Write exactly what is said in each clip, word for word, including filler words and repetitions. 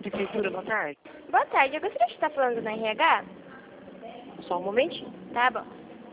Prefeitura, boa tarde. Boa tarde, eu gostaria de estar falando no R H? Só um momentinho. Tá bom.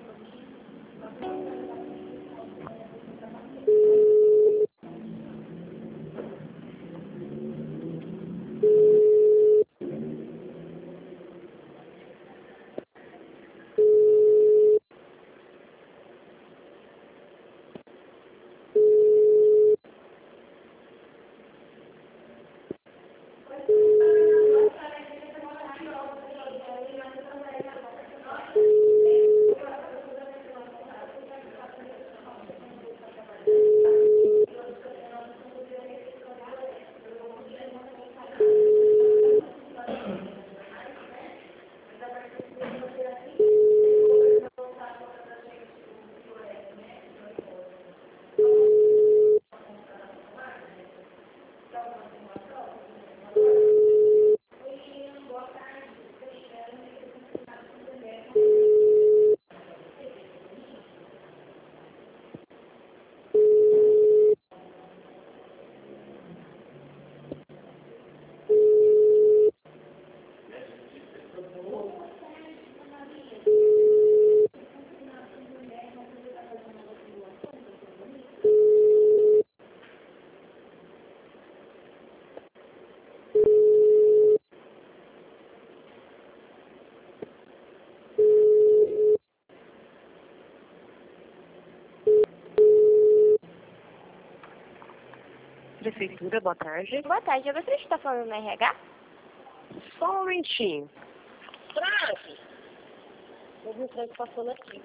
Prefeitura, boa tarde. Boa tarde, eu gostaria de estar falando no R H? Só um momentinho. Frank! Eu vi o Frank passando aqui.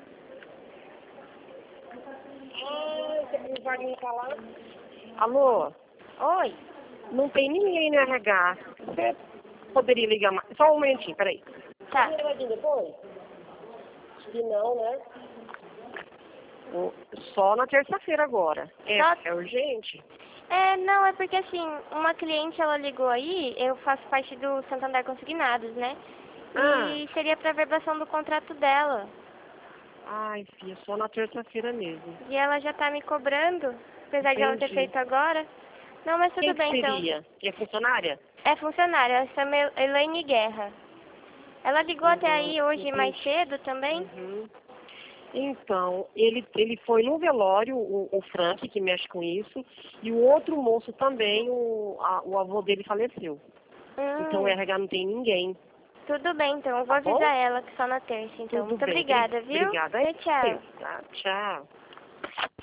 Ah, você viu o Wagner falar? Alô? Oi. Não tem ninguém no R H. Você poderia ligar mais? Só um momentinho, peraí. Tá. Você vai vir depois? Acho que não, né? O- Só na terça-feira agora. É, Só- é urgente? É, não, é porque assim, uma cliente ela ligou aí, eu faço parte do Santander Consignados, né? E seria pra verbação do contrato dela. Ai, filha, só na terça-feira mesmo. E ela já tá me cobrando, apesar de ela ter Entendi. feito agora. Não, mas tudo Quem que bem então. seria? É funcionária? É funcionária, ela chama El- Elaine Guerra. Ela ligou até aí hoje mais cedo também. Uhum. Então, ele, ele foi no velório, o, o Frank, que mexe com isso, e o outro moço também, o, a- o avô dele faleceu. Hum, Então o R H não tem ninguém. tudo bem então, eu vou Tá bom? avisar ela que só na terça então. Tudo Muito bem. obrigada, viu? Obrigada. Tchau, tchau. Tá, tchau.